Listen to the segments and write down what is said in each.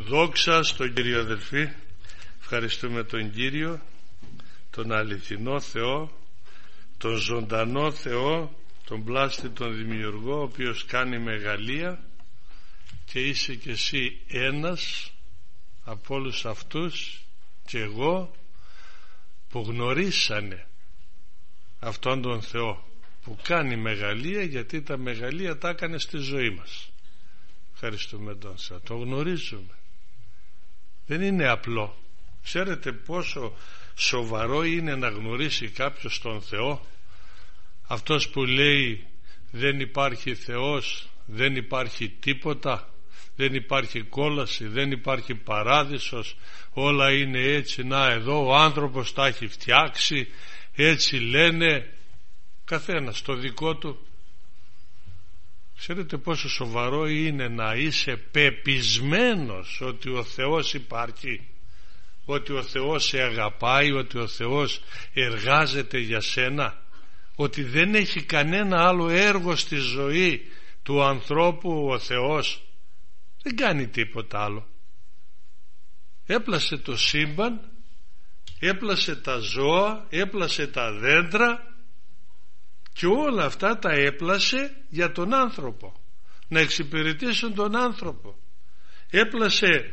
Δόξα στον Κύριο, αδελφοί. Ευχαριστούμε τον Κύριο, τον αληθινό Θεό, τον ζωντανό Θεό, τον πλάστη, τον δημιουργό, ο οποίος κάνει μεγαλεία, και είσαι και εσύ ένας από όλους αυτούς και εγώ που γνωρίσανε αυτόν τον Θεό που κάνει μεγαλεία, γιατί τα μεγαλεία τα έκανε στη ζωή μας. Ευχαριστούμε τον Θεό, το γνωρίζουμε. Δεν είναι απλό. Ξέρετε πόσο σοβαρό είναι να γνωρίσει κάποιος τον Θεό? Αυτός που λέει δεν υπάρχει Θεός, δεν υπάρχει τίποτα, δεν υπάρχει κόλαση, δεν υπάρχει παράδεισος, όλα είναι έτσι, να εδώ ο άνθρωπος τα έχει φτιάξει, έτσι λένε, καθένας το δικό του. Ξέρετε πόσο σοβαρό είναι να είσαι πεπισμένος ότι ο Θεός υπάρχει, ότι ο Θεός σε αγαπάει, ότι ο Θεός εργάζεται για σένα, ότι δεν έχει κανένα άλλο έργο στη ζωή του ανθρώπου ο Θεός. Δεν κάνει τίποτα άλλο. Έπλασε το σύμπαν, έπλασε τα ζώα, έπλασε τα δέντρα, και όλα αυτά τα έπλασε για τον άνθρωπο, να εξυπηρετήσουν τον άνθρωπο. Έπλασε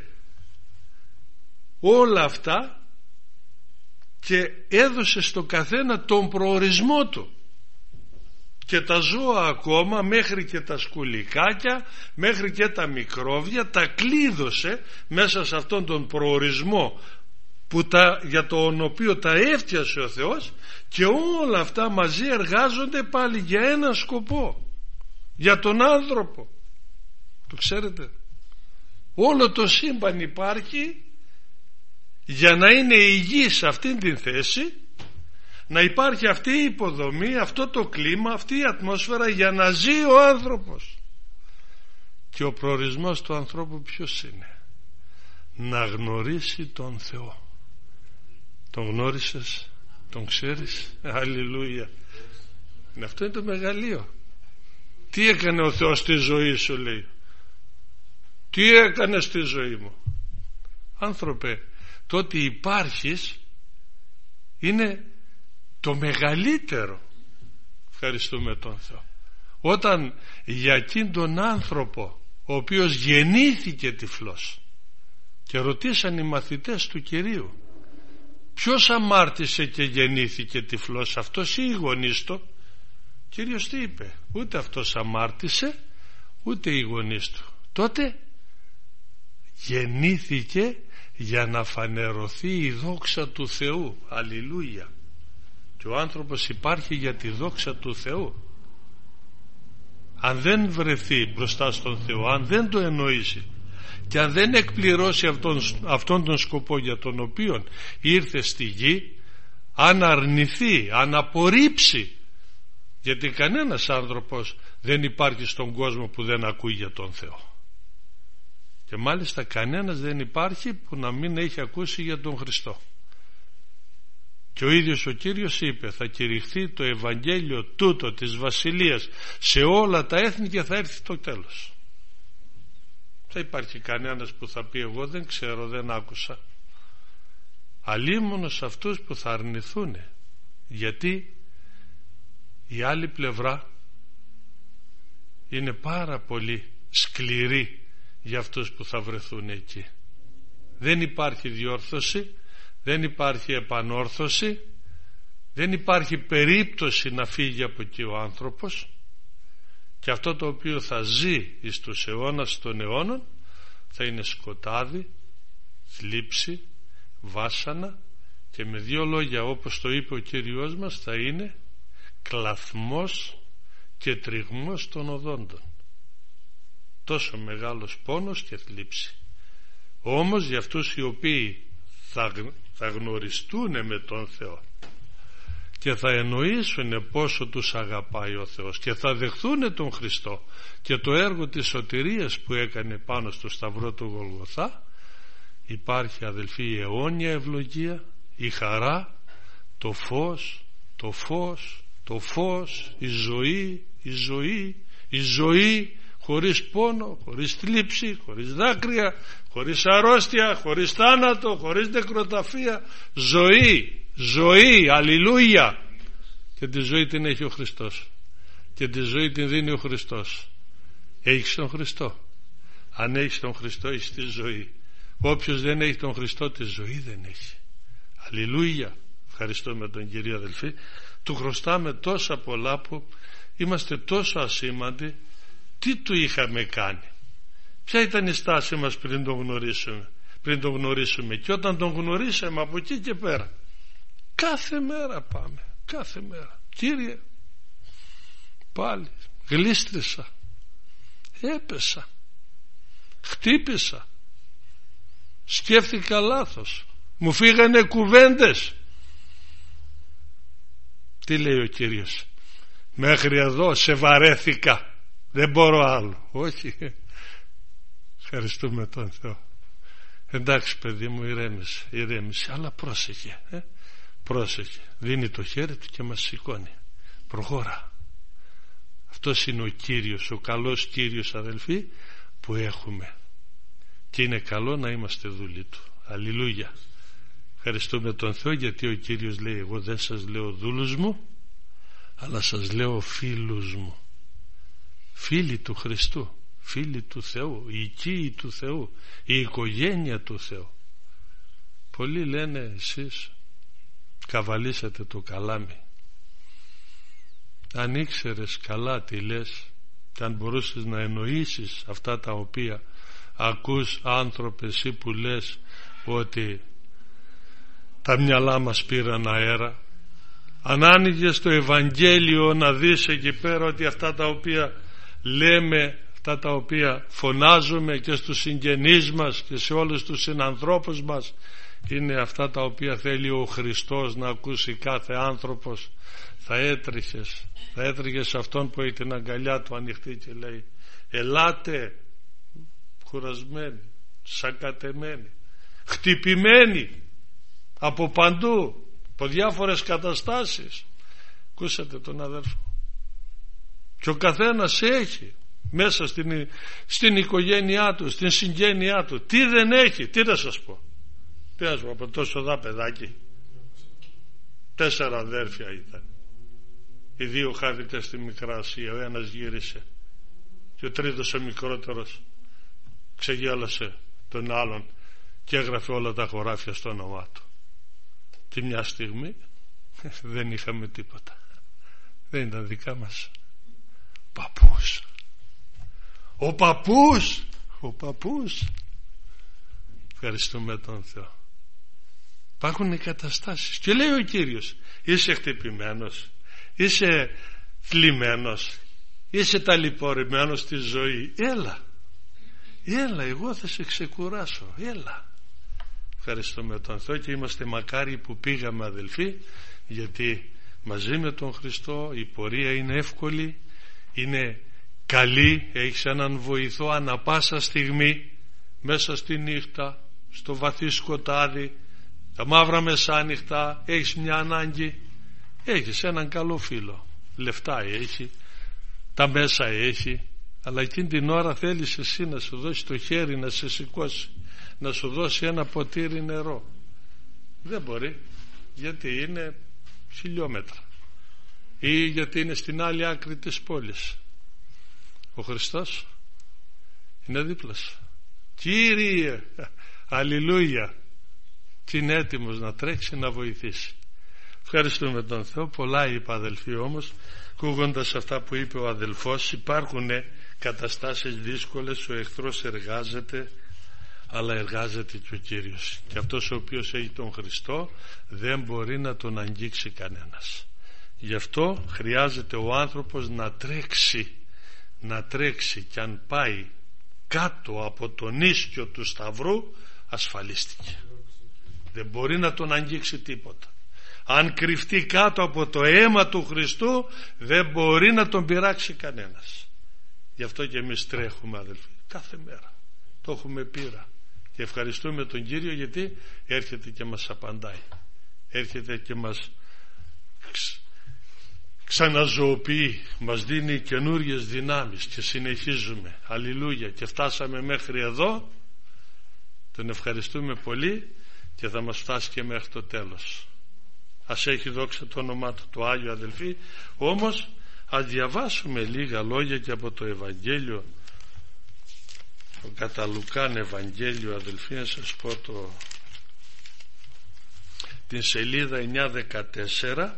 όλα αυτά και έδωσε στο καθένα τον προορισμό του. Και τα ζώα ακόμα, μέχρι και τα σκουλικάκια, μέχρι και τα μικρόβια, τα κλείδωσε μέσα σε αυτόν τον προορισμό για τον οποίο τα έφτιασε ο Θεός, και όλα αυτά μαζί εργάζονται πάλι για έναν σκοπό, για τον άνθρωπο. Το ξέρετε? Όλο το σύμπαν υπάρχει για να είναι υγιής σε αυτήν την θέση, να υπάρχει αυτή η υποδομή, αυτό το κλίμα, αυτή η ατμόσφαιρα, για να ζει ο άνθρωπος. Και ο προορισμός του ανθρώπου ποιος είναι? Να γνωρίσει τον Θεό. Τον γνώρισες? Τον ξέρεις? Αλληλούια. Αυτό είναι το μεγαλείο. Τι έκανε ο Θεός στη ζωή σου, λέει? Τι έκανε στη ζωή μου? Άνθρωπε, το ότι υπάρχεις είναι το μεγαλύτερο. Ευχαριστούμε τον Θεό. Όταν για εκείνον τον άνθρωπο ο οποίος γεννήθηκε τυφλός, και ρωτήσαν οι μαθητές του Κυρίου, ποιος αμάρτησε και γεννήθηκε τυφλός, αυτός ή οι γονείς του? Κύριος τι είπε? Ούτε αυτός αμάρτησε, ούτε οι γονείς του. Τότε γεννήθηκε για να φανερωθεί η δόξα του Θεού. Αλληλούια. Και ο άνθρωπος υπάρχει για τη δόξα του Θεού. Αν δεν βρεθεί μπροστά στον Θεό, αν δεν το εννοήσει και αν δεν εκπληρώσει αυτόν τον σκοπό για τον οποίο ήρθε στη γη, αν αρνηθεί, αν απορρίψει, γιατί κανένας άνθρωπος δεν υπάρχει στον κόσμο που δεν ακούει για τον Θεό, και μάλιστα κανένας δεν υπάρχει που να μην έχει ακούσει για τον Χριστό. Και ο ίδιος ο Κύριος είπε, θα κηρυχθεί το Ευαγγέλιο τούτο της Βασιλείας σε όλα τα έθνη και θα έρθει το τέλος. Θα υπάρχει κανένας που θα πει εγώ δεν ξέρω, δεν άκουσα. Αλίμονο σε αυτούς που θα αρνηθούν, γιατί η άλλη πλευρά είναι πάρα πολύ σκληρή για αυτούς που θα βρεθούν εκεί. Δεν υπάρχει διόρθωση, δεν υπάρχει επανόρθωση, δεν υπάρχει περίπτωση να φύγει από εκεί ο άνθρωπος, και αυτό το οποίο θα ζει εις τους αιώνας των αιώνων θα είναι σκοτάδι, θλίψη, βάσανα, και με δύο λόγια, όπως το είπε ο Κύριος μας, θα είναι κλαθμός και τριγμός των οδόντων. Τόσο μεγάλος πόνος και θλίψη. Όμως για αυτούς οι οποίοι θα γνωριστούν με τον Θεό και θα εννοήσουν πόσο τους αγαπάει ο Θεός και θα δεχθούν τον Χριστό και το έργο της σωτηρίας που έκανε πάνω στο σταυρό του Γολγοθά, υπάρχει, αδελφοί, η αιώνια ευλογία, η χαρά, το φως, η ζωή, η ζωή χωρίς πόνο, χωρίς θλίψη, χωρίς δάκρυα, χωρίς αρρώστια, χωρίς θάνατο, χωρίς νεκροταφεία. Ζωή, ζωή, αλληλούια. Και τη ζωή την έχει ο Χριστός και τη ζωή την δίνει ο Χριστός. Έχεις τον Χριστό? Αν έχεις τον Χριστό έχεις τη ζωή. Όποιος δεν έχει τον Χριστό τη ζωή δεν έχει. Αλληλούια. Ευχαριστούμε τον Κύριο, αδελφοί. Του χρωστάμε τόσα πολλά που είμαστε τόσο ασήμαντοι. Τι του είχαμε κάνει? Ποια ήταν η στάση μας πριν τον γνωρίσουμε? Και όταν τον γνωρίσαμε από εκεί και πέρα, κάθε μέρα πάμε, κάθε μέρα. Κύριε, πάλι γλίστρισα, έπεσα, χτύπησα, σκέφτηκα λάθος, μου φύγανε κουβέντες. Τι λέει ο Κύριος? Μέχρι εδώ σε βαρέθηκα, δεν μπορώ άλλο. Όχι, ευχαριστούμε τον Θεό. Εντάξει παιδί μου, ηρέμησε, αλλά πρόσεχε, πρόσεχε. Δίνει το χέρι του και μας σηκώνει. Προχώρα. Αυτός είναι ο Κύριος, ο καλός Κύριος, αδελφοί, που έχουμε. Και είναι καλό να είμαστε δούλοι του. Αλληλούια. Ευχαριστούμε τον Θεό, γιατί ο Κύριος λέει, εγώ δεν σας λέω δούλους μου, αλλά σας λέω φίλους μου. Φίλοι του Χριστού, φίλοι του Θεού, οι οικοί του Θεού, η οικογένεια του Θεού. Πολλοί λένε, εσείς καβαλήσατε το καλάμι. Αν ήξερες καλά τι λες, και αν μπορούσες να εννοήσεις αυτά τα οποία ακούς, άνθρωπε, εσύ που λες ότι τα μυαλά μας πήραν αέρα, αν άνοιγες το Ευαγγέλιο να δεις εκεί πέρα ότι αυτά τα οποία λέμε, αυτά τα οποία φωνάζουμε και στους συγγενείς μας και σε όλους τους συνανθρώπους μας, είναι αυτά τα οποία θέλει ο Χριστός να ακούσει κάθε άνθρωπος, θα έτρεχες αυτόν που έχει την αγκαλιά του ανοιχτή και λέει, ελάτε κουρασμένοι, σακατεμένοι, χτυπημένοι από παντού, από διάφορες καταστάσεις. Ακούσατε τον αδέρφο? Και ο καθένας έχει μέσα στην οικογένειά του, στην συγγένειά του, τι δεν έχει, τι να σας πω. Τι να σας πω, από τόσο δά παιδάκι, 4 αδέρφια ήταν, οι 2 χάθηκαν στη Μικρά Ασία, ο ένας γύρισε και ο τρίτος, ο μικρότερος, ξεγέλασε τον άλλον και έγραφε όλα τα χωράφια στο όνομά του. Και μια στιγμή δεν είχαμε τίποτα, δεν ήταν δικά μας. Παππούς, ο παππούς. Ευχαριστούμε τον Θεό. Υπάρχουν οι καταστάσεις και λέει ο Κύριος, είσαι χτυπημένος, είσαι θλιμμένος, είσαι ταλαιπωρημένος στη ζωή, έλα, εγώ θα σε ξεκουράσω, έλα. Ευχαριστούμε τον Θεό και είμαστε μακάρι που πήγαμε, αδελφοί, γιατί μαζί με τον Χριστό η πορεία είναι εύκολη, είναι καλή, έχεις έναν βοηθό ανα πάσα στιγμή, μέσα στη νύχτα, στο βαθύ σκοτάδι, τα μαύρα μεσάνυχτα, έχεις μια ανάγκη, έχεις έναν καλό φίλο, λεφτά έχει, τα μέσα έχει, αλλά εκείνη την ώρα θέλεις εσύ να σου δώσει το χέρι, να σε σηκώσει, να σου δώσει ένα ποτήρι νερό. Δεν μπορεί, γιατί είναι χιλιόμετρα ή γιατί είναι στην άλλη άκρη της πόλης. Ο Χριστός είναι δίπλα σου. Κύριε, αλληλούια, και είναι έτοιμος να τρέξει να βοηθήσει. Ευχαριστούμε τον Θεό. Πολλά είπα, αδελφοί, όμως ακούγοντας αυτά που είπε ο αδελφός, υπάρχουν καταστάσεις δύσκολες, ο εχθρός εργάζεται, αλλά εργάζεται και ο Κύριος, και αυτός ο οποίος έχει τον Χριστό δεν μπορεί να τον αγγίξει κανένας. Γι' αυτό χρειάζεται ο άνθρωπος να τρέξει, και αν πάει κάτω από τον ίσκιο του Σταυρού ασφαλίστηκε. Δεν μπορεί να τον αγγίξει τίποτα. Αν κρυφτεί κάτω από το αίμα του Χριστού δεν μπορεί να τον πειράξει κανένας. Γι' αυτό και εμείς τρέχουμε, αδελφοί, κάθε μέρα. Το έχουμε πείρα και ευχαριστούμε τον Κύριο, γιατί έρχεται και μας απαντάει, έρχεται και μας ξαναζωοποιεί, μας δίνει καινούριες δυνάμεις και συνεχίζουμε. Αλληλούια. Και φτάσαμε μέχρι εδώ. Τον ευχαριστούμε πολύ και θα μας φτάσει και μέχρι το τέλος. Ας έχει δόξα το όνομά του το Άγιο, αδελφοί. Όμως ας διαβάσουμε λίγα λόγια και από το Ευαγγέλιο, το κατά Λουκάν Ευαγγέλιο, αδελφοί, να σας πω την σελίδα 914.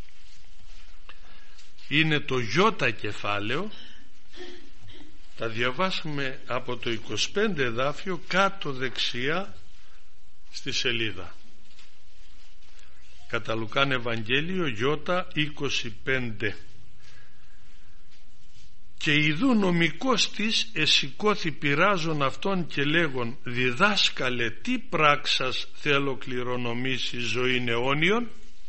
Είναι το Ι κεφάλαιο. Θα διαβάσουμε από το 25 εδάφιο κάτω δεξιά στη σελίδα. Κατά Λουκάν Ευαγγέλιο Ι25. Και ιδού νομικός της εσηκώθη πειράζον αυτόν και λέγον, διδάσκαλε, τι πράξας θέλω κληρονομήσει ζωήν αιώνιον?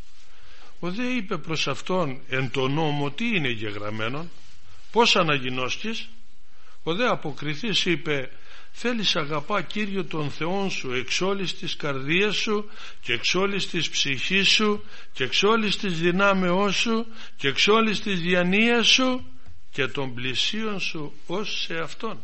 Ο δε είπε προς αυτόν, εν το νόμο τι είναι γεγραμμένον, πώς αναγινώσκεις? Ο δε αποκριθής είπε, θέλεις αγαπά Κύριο τον Θεόν σου εξ όλης της καρδίας σου και εξ όλης της ψυχής σου και εξ όλης της δυνάμεώς σου και εξ όλης της διανοίας σου και των πλησίων σου ως σε αυτόν.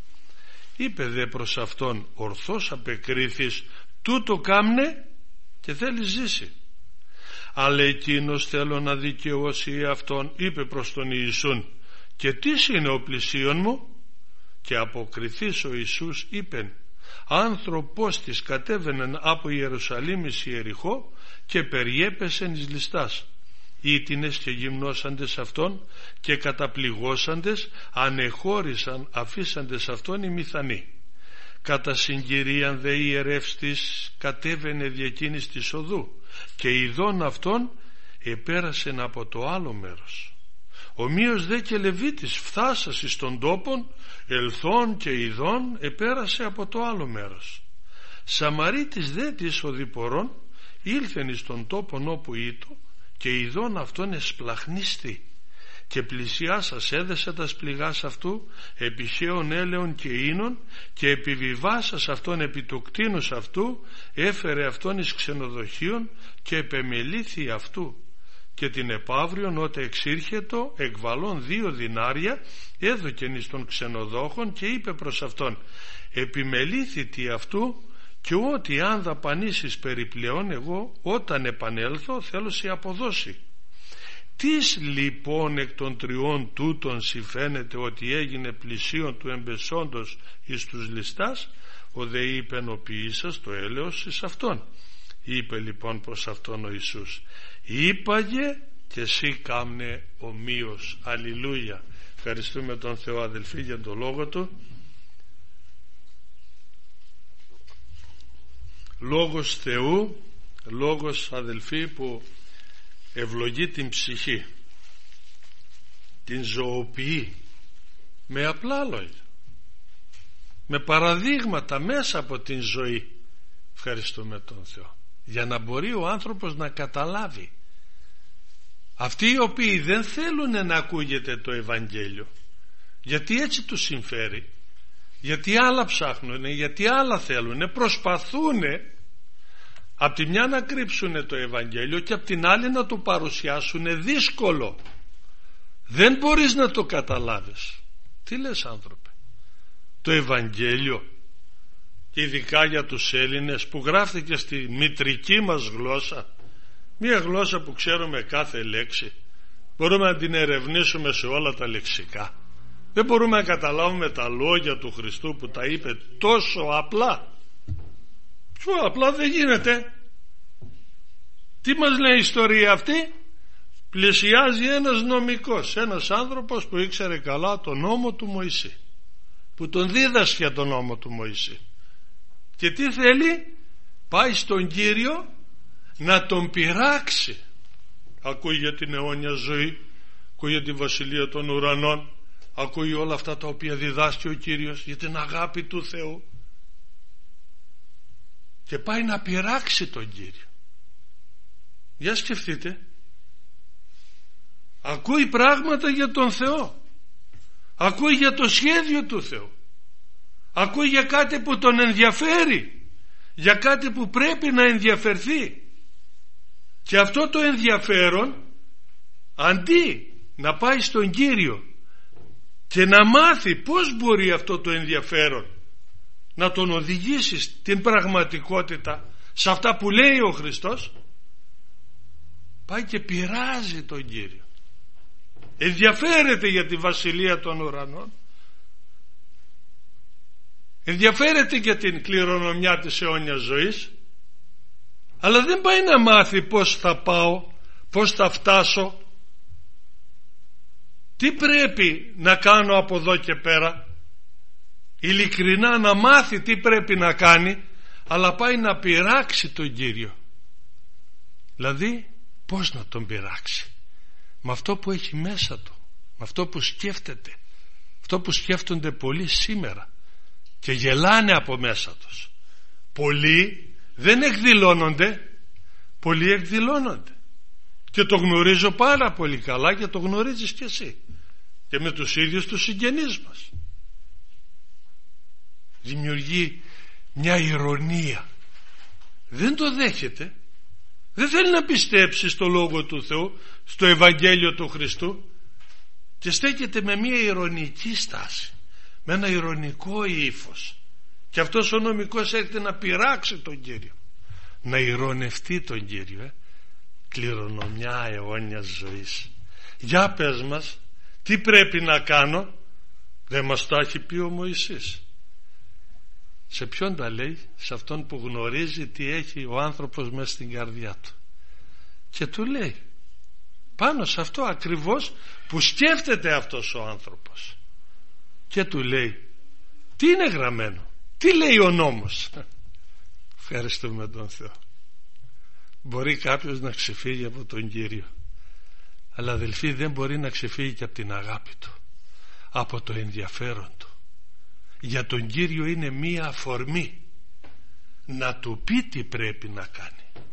Είπε δε προς αυτόν, ορθώς απεκρίθης, τούτο κάμνε και θέλει ζήσει. Αλλά εκείνος θέλω να δικαιώσει αυτόν, είπε προς τον Ιησούν, και τι είναι ο πλησίον μου? Και αποκριθής ο Ιησούς είπεν, άνθρωπος της κατέβαινεν από Ιερουσαλήμ εις Ιεριχώ και περιέπεσεν εις ληστάς. Ήτινες και γυμνώσαντες αυτόν και καταπληγώσαντες ανεχώρησαν αφήσαντες αυτόν οι μηθανοί. Κατά συγκυρίαν δε ιερεύς της κατέβαινε δι' εκείνης της οδού και ειδών αυτόν επέρασεν από το άλλο μέρος. Ομοίως δε και Λεβίτης φτάσας εις τον τόπον ελθόν και ειδών επέρασε από το άλλο μέρος. Σαμαρίτης δε της οδηπορών ήλθεν εις τον τόπον όπου ήτο και ειδών αυτόν εσπλαχνίστη και πλησιάσας έδεσε τα σπληγάς αυτού επιχαίων έλεων και ίνων και επιβιβάσας αυτόν επί του κτίνους αυτού έφερε αυτόν εις ξενοδοχείων και επεμελήθη αυτού και την επαύριον ότε εξήρχετο εκβαλών 2 δινάρια έδωκεν εις των ξενοδόχων και είπε προς αυτόν, επιμελήθητη αυτού και ότι αν δαπανήσεις περιπλέον εγώ όταν επανέλθω θέλω σε αποδώσει. Τις λοιπόν εκ των 3 τούτων συμφαίνεται ότι έγινε πλησίον του εμπεσόντος εις τους ληστάς? Ο δε είπεν ο ποιήσας το έλεος εις αυτόν. Είπε λοιπόν προς αυτόν ο Ιησούς, είπαγε και εσύ κάμνε ομοίως. Αλληλούια. Ευχαριστούμε τον Θεό, αδελφοί, για τον λόγο του. Λόγος Θεού, λόγος, αδελφοί, που ευλογεί την ψυχή, την ζωοποιεί με απλά λόγια, με παραδείγματα μέσα από την ζωή. Ευχαριστούμε τον Θεό, για να μπορεί ο άνθρωπος να καταλάβει. Αυτοί οι οποίοι δεν θέλουν να ακούγεται το Ευαγγέλιο, γιατί έτσι τους συμφέρει, γιατί άλλα ψάχνουν, γιατί άλλα θέλουν, προσπαθούν απ' τη μια να κρύψουν το Ευαγγέλιο και απ' την άλλη να το παρουσιάσουν δύσκολο. Δεν μπορείς να το καταλάβεις. Τι λες, άνθρωπε? Το Ευαγγέλιο, ειδικά για τους Έλληνες, που γράφτηκε στη μητρική μας γλώσσα, μια γλώσσα που ξέρουμε κάθε λέξη, μπορούμε να την ερευνήσουμε σε όλα τα λεξικά, δεν μπορούμε να καταλάβουμε τα λόγια του Χριστού που τα είπε τόσο απλά. Πιο απλά δεν γίνεται. Τι μας λέει η ιστορία αυτή? Πλησιάζει ένας νομικός, ένας άνθρωπος που ήξερε καλά τον νόμο του Μωυσή, που τον δίδασκε τον νόμο του Μωυσή, και τι θέλει? Πάει στον Κύριο να τον πειράξει. Ακούει για την αιώνια ζωή, ακούει για τη βασιλεία των ουρανών, ακούει όλα αυτά τα οποία διδάσκει ο Κύριος για την αγάπη του Θεού, και πάει να πειράξει τον Κύριο. Για σκεφτείτε, ακούει πράγματα για τον Θεό, ακούει για το σχέδιο του Θεού, ακούει για κάτι που τον ενδιαφέρει, για κάτι που πρέπει να ενδιαφερθεί, και αυτό το ενδιαφέρον αντί να πάει στον Κύριο και να μάθει πώς μπορεί αυτό το ενδιαφέρον να τον οδηγήσει στην πραγματικότητα, σε αυτά που λέει ο Χριστός, πάει και πειράζει τον Κύριο, ενδιαφέρεται για τη βασιλεία των ουρανών, ενδιαφέρεται για την κληρονομιά της αιώνιας ζωής, αλλά δεν πάει να μάθει πώς θα πάω, πώς θα φτάσω, τι πρέπει να κάνω από εδώ και πέρα, ειλικρινά να μάθει τι πρέπει να κάνει, αλλά πάει να πειράξει τον Κύριο. Δηλαδή πώς να τον πειράξει? Με αυτό που έχει μέσα του, με αυτό που σκέφτεται, αυτό που σκέφτονται πολλοί σήμερα και γελάνε από μέσα τους. Πολλοί δεν εκδηλώνονται, πολλοί εκδηλώνονται, και το γνωρίζω πάρα πολύ καλά και το γνωρίζεις και εσύ και με τους ίδιους τους συγγενείς μας. Δημιουργεί μια ηρωνία, δεν το δέχεται, δεν θέλει να πιστέψει στο Λόγο του Θεού, στο Ευαγγέλιο του Χριστού, και στέκεται με μια ηρωνική στάση, με ένα ηρωνικό ύφος, και αυτός ο νομικός έρχεται να πειράξει τον Κύριο, να ηρωνευτεί τον Κύριο. Κληρονομιά αιώνιας ζωής. Για πες μας, τι πρέπει να κάνω? Δεν μας τα έχει πει ο Μωυσής. Σε ποιον τα λέει? Σε αυτόν που γνωρίζει τι έχει ο άνθρωπος μέσα στην καρδιά του, και του λέει πάνω σε αυτό ακριβώς που σκέφτεται αυτός ο άνθρωπος, και του λέει τι είναι γραμμένο, τι λέει ο νόμος. Ευχαριστούμε τον Θεό. Μπορεί κάποιος να ξεφύγει από τον Κύριο, αλλά αδελφοί, δεν μπορεί να ξεφύγει και από την αγάπη του, από το ενδιαφέρον του. Για τον Κύριο είναι μία αφορμή να του πει τι πρέπει να κάνει.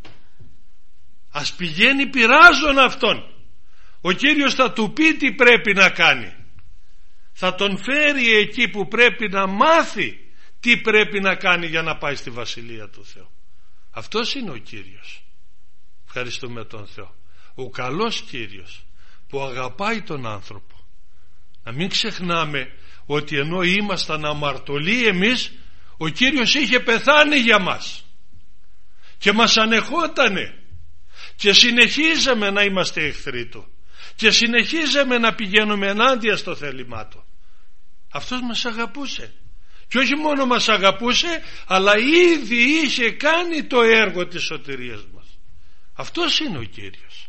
Ας πηγαίνει πειράζον αυτόν, ο Κύριος θα του πει τι πρέπει να κάνει, θα τον φέρει εκεί που πρέπει να μάθει τι πρέπει να κάνει για να πάει στη Βασιλεία του Θεού. Αυτός είναι ο Κύριος. Ευχαριστούμε τον Θεό. Ο καλός Κύριος που αγαπάει τον άνθρωπο. Να μην ξεχνάμε ότι ενώ ήμασταν αμαρτωλοί εμείς, ο Κύριος είχε πεθάνει για μας και μας ανεχότανε, και συνεχίζαμε να είμαστε εχθροί του και συνεχίζαμε να πηγαίνουμε ενάντια στο θέλημά του. Αυτός μας αγαπούσε, και όχι μόνο μας αγαπούσε, αλλά ήδη είχε κάνει το έργο της σωτηρίας μας. Αυτός είναι ο Κύριος,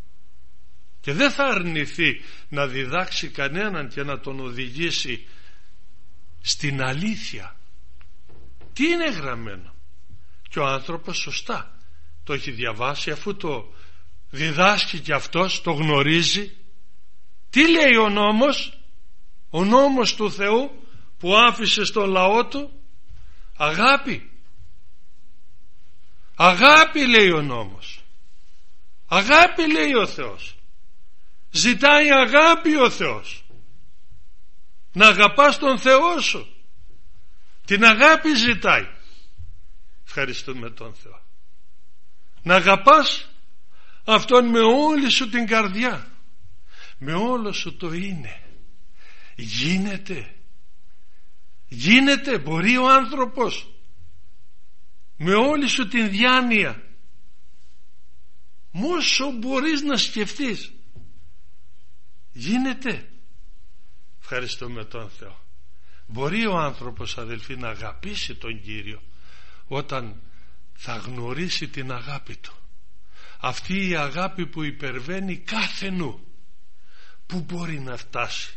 και δεν θα αρνηθεί να διδάξει κανέναν και να τον οδηγήσει στην αλήθεια. Τι είναι γραμμένο? Και ο άνθρωπος σωστά το έχει διαβάσει, αφού το διδάσκει και αυτός, το γνωρίζει. Τι λέει ο νόμος? Ο νόμος του Θεού που άφησε στον λαό του? Αγάπη. Αγάπη λέει ο νόμος. Αγάπη λέει ο Θεός. Ζητάει αγάπη ο Θεός. Να αγαπάς τον Θεό σου. Την αγάπη ζητάει. Ευχαριστούμε τον Θεό. Να αγαπάς Αυτόν με όλη σου την καρδιά, με όλο σου το είναι. Γίνεται, μπορεί ο άνθρωπος με όλη σου την διάνοια, όσο μπορείς να σκεφτείς, γίνεται. Ευχαριστούμε τον Θεό. Μπορεί ο άνθρωπος, αδελφοί, να αγαπήσει τον Κύριο όταν θα γνωρίσει την αγάπη του. Αυτή η αγάπη που υπερβαίνει κάθε νου. Πού μπορεί να φτάσει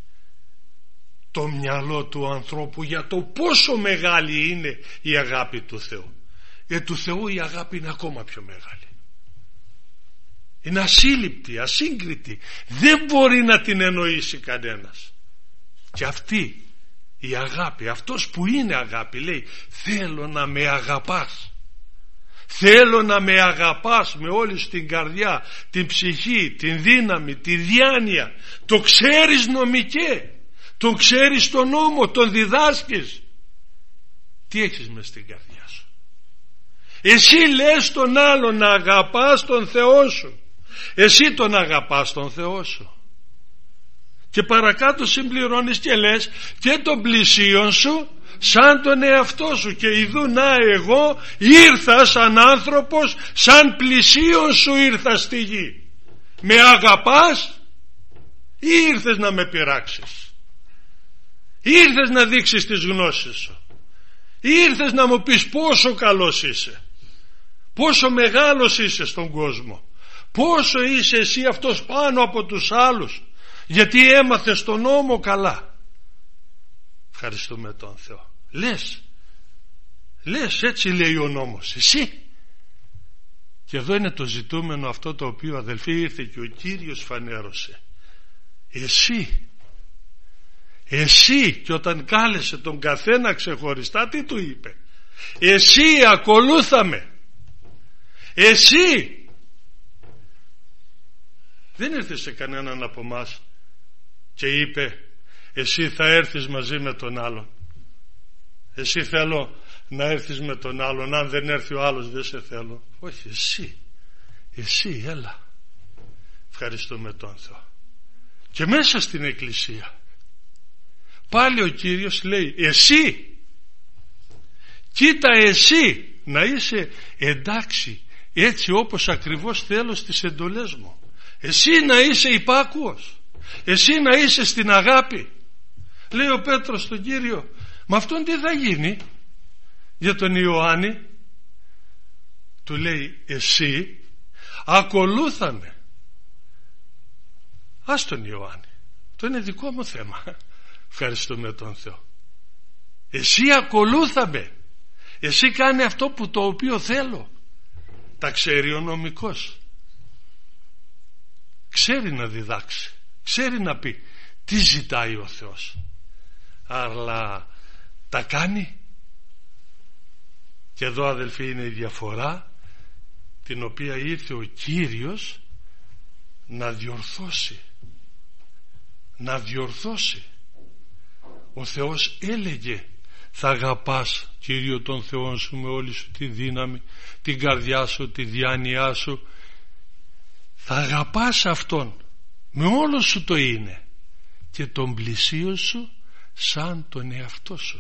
το μυαλό του ανθρώπου για το πόσο μεγάλη είναι η αγάπη του Θεού. Για του Θεού η αγάπη είναι ακόμα πιο μεγάλη. Είναι ασύλληπτη, ασύγκριτη. Δεν μπορεί να την εννοήσει κανένας. Και αυτή η αγάπη, αυτός που είναι αγάπη, λέει θέλω να με αγαπάς. Θέλω να με αγαπάς με όλη σου την καρδιά, την ψυχή, την δύναμη, τη διάνοια. Το ξέρεις νομικέ, το ξέρεις τον νόμο, τον διδάσκεις. Τι έχεις μες στην καρδιά σου? Εσύ λες τον άλλον να αγαπάς τον Θεό σου, εσύ τον αγαπάς τον Θεό σου? Και παρακάτω συμπληρώνεις και λες και τον πλησίον σου σαν τον εαυτό σου. Και ιδού να εγώ ήρθα σαν άνθρωπος, σαν πλησίον σου ήρθα στη γη. Με αγαπάς ή ήρθες να με πειράξεις? Ήρθες να δείξεις τις γνώσεις σου? Ήρθες να μου πεις πόσο καλός είσαι, πόσο μεγάλος είσαι στον κόσμο, πόσο είσαι εσύ αυτός πάνω από τους άλλους, γιατί έμαθες τον νόμο καλά? Ευχαριστούμε τον Θεό. Λες έτσι λέει ο νόμος, εσύ. Και εδώ είναι το ζητούμενο αυτό το οποίο, αδελφοί, ήρθε και ο Κύριος φανέρωσε. Εσύ. Και όταν κάλεσε τον καθένα ξεχωριστά, τι του είπε? Εσύ ακολούθαμε. Εσύ. Δεν ήρθε σε κανέναν από μας και είπε εσύ θα έρθεις μαζί με τον άλλον, εσύ θέλω να έρθεις με τον άλλον, αν δεν έρθει ο άλλος δεν σε θέλω. Όχι, εσύ έλα. Ευχαριστούμε τον Θεό. Και μέσα στην εκκλησία πάλι ο Κύριος λέει εσύ, κοίτα εσύ να είσαι εντάξει, έτσι όπως ακριβώς θέλω στις εντολές μου. Εσύ να είσαι υπάκουος, εσύ να είσαι στην αγάπη. Λέει ο Πέτρος στον Κύριο, με αυτόν τι θα γίνει? Για τον Ιωάννη του λέει εσύ ακολούθαμε. Ας τον Ιωάννη, το είναι δικό μου θέμα. Ευχαριστούμε τον Θεό. Εσύ ακολούθαμε, εσύ κάνε αυτό που το οποίο θέλω. Τα ξέρει ο νομικός, ξέρει να διδάξει, ξέρει να πει τι ζητάει ο Θεός, αλλά τα κάνει. Και εδώ, αδελφοί, είναι η διαφορά την οποία ήρθε ο Κύριος να διορθώσει. Ο Θεός έλεγε θα αγαπάς Κύριο τον Θεό σου με όλη σου τη δύναμη, την καρδιά σου, τη διάνοιά σου. Θα αγαπάς Αυτόν με όλο σου το είναι και τον πλησίο σου σαν τον εαυτό σου.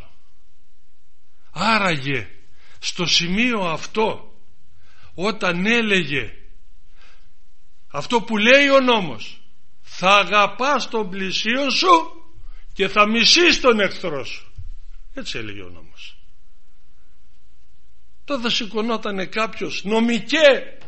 Άραγε στο σημείο αυτό, όταν έλεγε αυτό που λέει ο νόμος, θα αγαπάς τον πλησίον σου και θα μισείς τον εχθρό σου, έτσι έλεγε ο νόμος. Τότε σηκωνότανε κάποιος, νομικέ,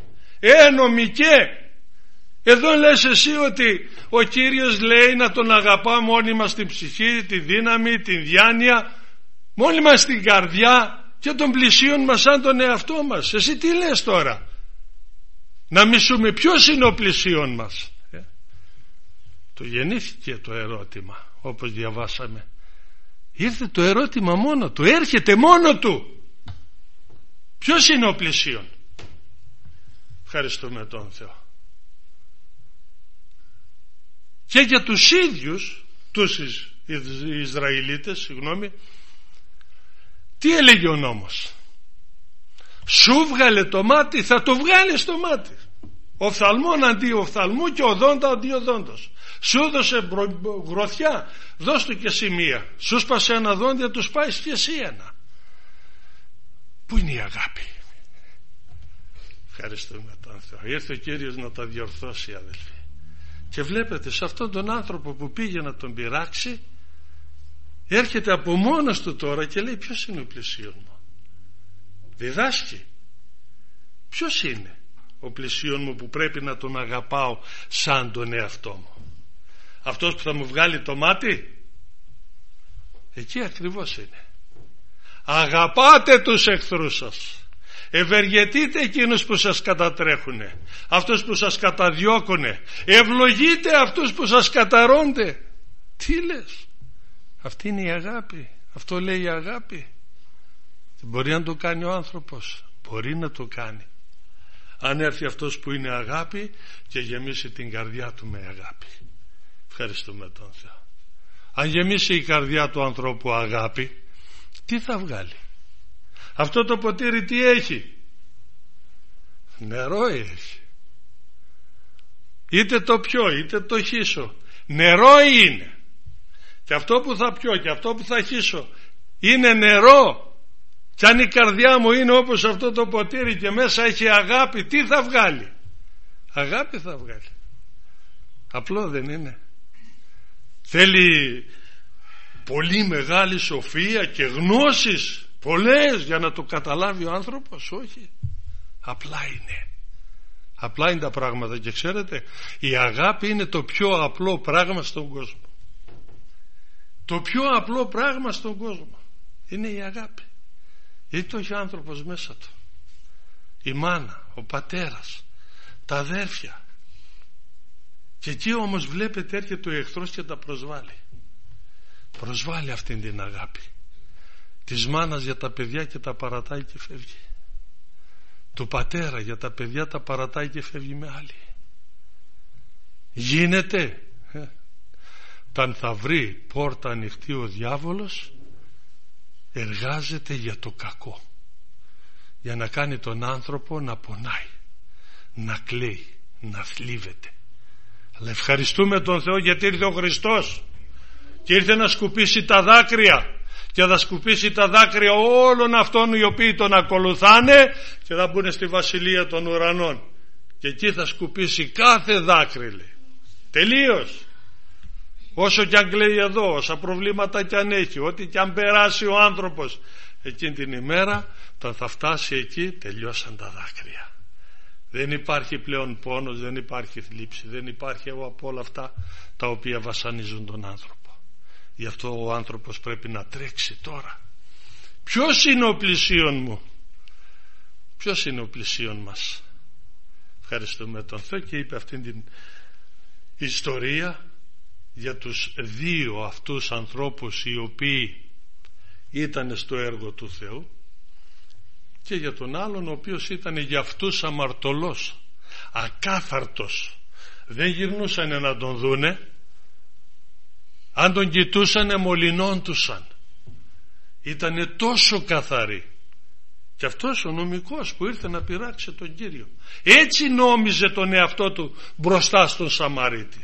εδώ λες εσύ ότι ο Κύριος λέει να τον αγαπάμε όλοι μας την ψυχή, τη δύναμη, την διάνοια, μόνοι μας την καρδιά και τον πλησίον μας σαν τον εαυτό μας. Εσύ τι λες τώρα? Να μισούμε ποιος είναι ο πλησίον μας? Του γεννήθηκε το ερώτημα, όπως διαβάσαμε. Ήρθε το ερώτημα μόνο του, έρχεται μόνο του. Ποιος είναι ο πλησίον? Ευχαριστούμε τον Θεό. Και για τους ίδιους τους Ισραηλίτες, τι έλεγε ο νόμος? Σου βγάλε το μάτι, θα το βγάλεις το μάτι. Οφθαλμόν αντί οφθαλμού και οδόντα αντί οδόντος. Σου έδωσε γροθιά, δώσ' του και εσύ μία. Σου σπάσε ένα δόντια, του σπάεις και εσύ ένα. Πού είναι η αγάπη? Ευχαριστούμε τον Θεό. Ήρθε ο Κύριος να τα διορθώσει, αδελφοί. Και βλέπετε, σε αυτόν τον άνθρωπο που πήγε να τον πειράξει, έρχεται από μόνος του τώρα και λέει ποιος είναι ο πλησίον μου? Διδάσκει ποιος είναι ο πλησίον μου που πρέπει να τον αγαπάω σαν τον εαυτό μου? Αυτός που θα μου βγάλει το μάτι? Εκεί ακριβώς είναι. Αγαπάτε τους εχθρούς σας, ευεργετείτε εκείνους που σας κατατρέχουνε, αυτούς που σας καταδιώκουνε, ευλογείτε αυτούς που σας καταρρώνται. Τι λες? Αυτή είναι η αγάπη. Αυτό λέει η αγάπη. Μπορεί να το κάνει ο άνθρωπος, μπορεί να το κάνει, αν έρθει αυτός που είναι αγάπη και γεμίσει την καρδιά του με αγάπη. Ευχαριστούμε τον Θεό. Αν γεμίσει η καρδιά του ανθρώπου αγάπη, τι θα βγάλει? Αυτό το ποτήρι τι έχει? Νερό έχει. είτε το πιω είτε το χύσω, νερό είναι. Και αυτό που θα πιω και αυτό που θα χύσω είναι νερό. Κι αν η καρδιά μου είναι όπως αυτό το ποτήρι και μέσα έχει αγάπη, τι θα βγάλει? Αγάπη θα βγάλει. Απλό δεν είναι? Θέλει πολύ μεγάλη σοφία και γνώσεις πολλές για να το καταλάβει ο άνθρωπος? Όχι. Απλά είναι. Απλά είναι τα πράγματα. Και ξέρετε, η αγάπη είναι το πιο απλό πράγμα στον κόσμο. Το πιο απλό πράγμα στον κόσμο είναι η αγάπη. Γιατί το έχει ο άνθρωπος μέσα του. Η μάνα, ο πατέρας, τα αδέρφια. Και εκεί όμως βλέπετε έρχεται ο εχθρός και τα προσβάλλει. Προσβάλλει αυτήν την αγάπη της μάνας για τα παιδιά και τα παρατάει και φεύγει. Του πατέρα για τα παιδιά τα παρατάει και φεύγει με άλλη. Γίνεται. Όταν θα βρει πόρτα ανοιχτή ο διάβολος, εργάζεται για το κακό, για να κάνει τον άνθρωπο να πονάει, να κλαίει, να θλίβεται. Αλλά ευχαριστούμε τον Θεό γιατί ήρθε ο Χριστός και ήρθε να σκουπίσει τα δάκρυα, και θα σκουπίσει τα δάκρυα όλων αυτών οι οποίοι τον ακολουθάνε και θα μπουν στη βασιλεία των ουρανών, και εκεί θα σκουπίσει κάθε δάκρυ, λέει. Τελείως. Όσο κι αν κλαίει εδώ, όσα προβλήματα κι αν έχει, ό,τι κι αν περάσει ο άνθρωπος, εκείνη την ημέρα όταν θα φτάσει εκεί τελειώσαν τα δάκρυα. Δεν υπάρχει πλέον πόνος, δεν υπάρχει θλίψη, δεν υπάρχει από όλα αυτά τα οποία βασανίζουν τον άνθρωπο. Γι' αυτό ο άνθρωπος πρέπει να τρέξει τώρα. Ποιος είναι ο πλησίον μου? Ποιος είναι ο πλησίον μας? Ευχαριστούμε τον Θεό. Και είπε αυτήν την ιστορία για τους δύο αυτούς ανθρώπους οι οποίοι ήταν στο έργο του Θεού, και για τον άλλον ο οποίος ήταν για αυτούς αμαρτωλός, ακάθαρτος. Δεν γυρνούσανε να τον δούνε, αν τον κοιτούσανε μολυνόντουσαν. Ήτανε τόσο καθαροί. Και αυτός ο νομικός που ήρθε να πειράξει τον Κύριο, έτσι νόμιζε τον εαυτό του μπροστά στον Σαμαρίτη.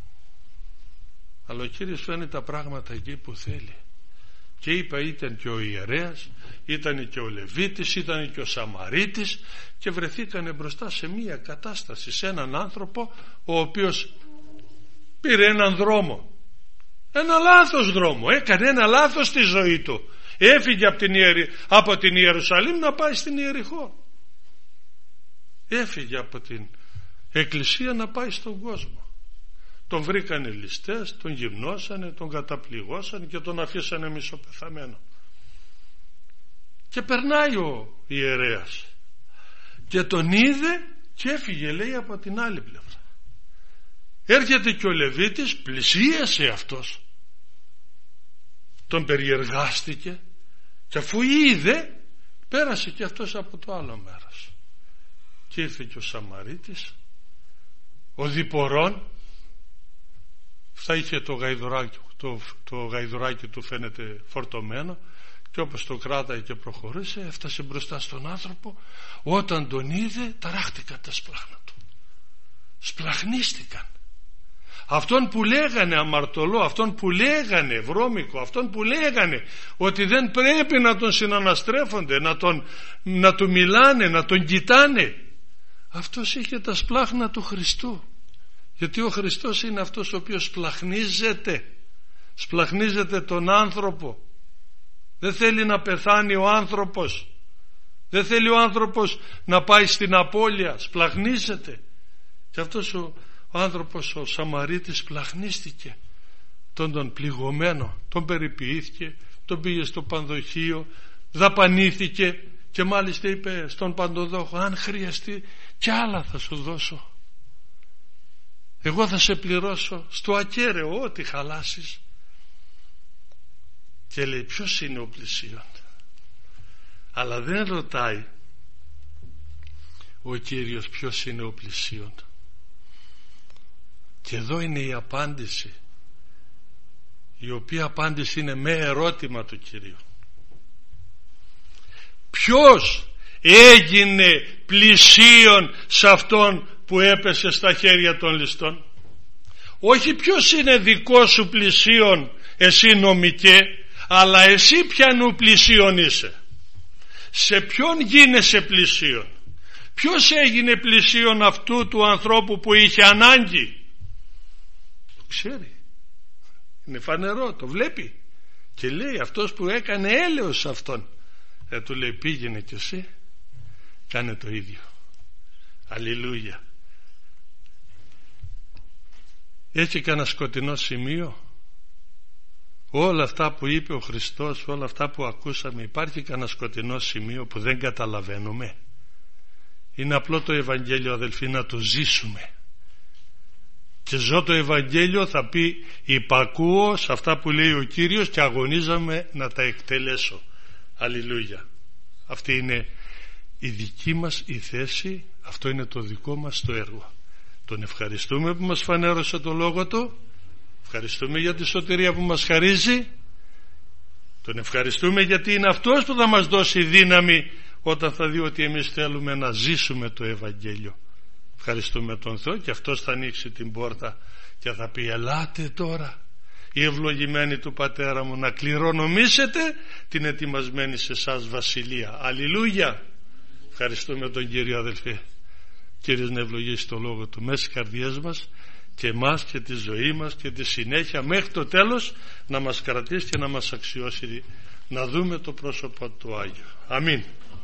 Αλλά ο Κύριος φέρνει τα πράγματα εκεί που θέλει. Και είπε, ήταν και ο ιερέας, ήταν και ο Λεβίτης, ήταν και ο Σαμαρίτης, και βρεθήκανε μπροστά σε μία κατάσταση, σε έναν άνθρωπο ο οποίος πήρε έναν δρόμο, ένα λάθος δρόμο, έκανε ένα λάθος στη ζωή του. Έφυγε από την Ιερουσαλήμ να πάει στην Ιεριχώ. Έφυγε από την εκκλησία να πάει στον κόσμο. Τον βρήκανε ληστές, τον γυμνώσανε, τον καταπληγώσανε και τον αφήσανε μισοπεθαμένο. Και περνάει ο ιερέας και τον είδε και έφυγε, λέει, από την άλλη πλευρά. Έρχεται και ο Λεβίτης, πλησίασε αυτός, τον περιεργάστηκε, και αφού είδε, πέρασε και αυτός από το άλλο μέρος. Και ήρθε και ο Σαμαρίτης, ο διπορών. Θα είχε το γαϊδουράκι του φαίνεται φορτωμένο, και όπως το κράταγε και προχωρούσε, έφτασε μπροστά στον άνθρωπο. Όταν τον είδε, ταράχτηκαν τα σπλάχνα του, σπλαχνίστηκαν. Αυτόν που λέγανε αμαρτωλό, αυτόν που λέγανε βρώμικο, αυτόν που λέγανε ότι δεν πρέπει να τον συναναστρέφονται, να του μιλάνε, να τον κοιτάνε, αυτός είχε τα σπλάχνα του Χριστού. Γιατί ο Χριστός είναι αυτός ο οποίος σπλαχνίζεται τον άνθρωπο. Δεν θέλει να πεθάνει ο άνθρωπος, δεν θέλει ο άνθρωπος να πάει στην απώλεια, σπλαχνίζεται. Και αυτός ο άνθρωπος, ο Σαμαρίτης, σπλαχνίστηκε τον πληγωμένο, τον περιποιήθηκε, τον πήγε στο πανδοχείο, δαπανήθηκε, και μάλιστα είπε στον παντοδόχο, αν χρειαστεί κι άλλα θα σου δώσω, εγώ θα σε πληρώσω στο ακέραιο ό,τι χαλάσεις. Και λέει, ποιος είναι ο πλησίον? Αλλά δεν ρωτάει ο Κύριος ποιος είναι ο πλησίον. Και εδώ είναι η απάντηση, η οποία απάντηση είναι με ερώτημα του Κυρίου. Ποιος έγινε πλησίον σε αυτόν που έπεσε στα χέρια των ληστών. Όχι ποιος είναι δικό σου πλησίον εσύ νομικέ, αλλά εσύ ποιανού πλησίον είσαι. Σε ποιον γίνεσαι πλησίον? Ποιος έγινε πλησίον αυτού του ανθρώπου που είχε ανάγκη? Το ξέρει, είναι φανερό, το βλέπει και λέει αυτός που έκανε έλεος σε αυτόν, του λέει πήγαινε κι εσύ, κάνε το ίδιο. Αλληλούια. Έχει κανένα σκοτεινό σημείο? Όλα αυτά που είπε ο Χριστός, όλα αυτά που ακούσαμε, υπάρχει κανένα σκοτεινό σημείο που δεν καταλαβαίνουμε? Είναι απλό το Ευαγγέλιο, αδελφοί, να το ζήσουμε. Και ζω το Ευαγγέλιο θα πει υπακούω σε αυτά που λέει ο Κύριος και αγωνίζαμε να τα εκτελέσω. Αλληλούια. Αυτή είναι η δική μας η θέση, αυτό είναι το δικό μας το έργο. Τον ευχαριστούμε που μας φανέρωσε το Λόγο Του, ευχαριστούμε για τη σωτηρία που μας χαρίζει, τον ευχαριστούμε γιατί είναι αυτός που θα μας δώσει δύναμη όταν θα δει ότι εμείς θέλουμε να ζήσουμε το Ευαγγέλιο. Ευχαριστούμε τον Θεό και αυτός θα ανοίξει την πόρτα και θα πει ελάτε τώρα οι ευλογημένοι του Πατέρα μου να κληρονομήσετε την ετοιμασμένη σε εσάς βασιλεία. Αλληλούια. Ευχαριστούμε τον Κύριο, αδελφέ. Κύριος να ευλογήσει το Λόγο Του μέσα στις καρδιές μας και εμάς και τη ζωή μας και τη συνέχεια μέχρι το τέλος, να μας κρατήσει και να μας αξιώσει να δούμε το πρόσωπο του Άγιου. Αμήν.